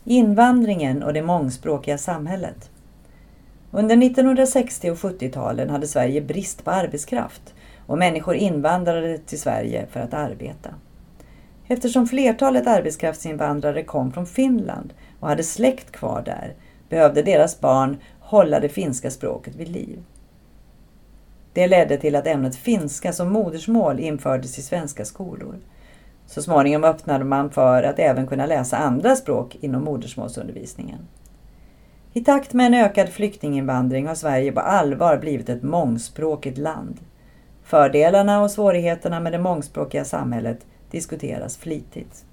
Invandringen och det mångspråkiga samhället. Under 1960- och 70-talen hade Sverige brist på arbetskraft och människor invandrade till Sverige för att arbeta. Eftersom flertalet arbetskraftsinvandrare kom från Finland och hade släkt kvar där, behövde deras barn hålla det finska språket vid liv. Det ledde till att ämnet finska som modersmål infördes i svenska skolor. Så småningom öppnade man för att även kunna läsa andra språk inom modersmålsundervisningen. I takt med en ökad flyktinginvandring har Sverige på allvar blivit ett mångspråkigt land. Fördelarna och svårigheterna med det mångspråkiga samhället diskuteras flitigt.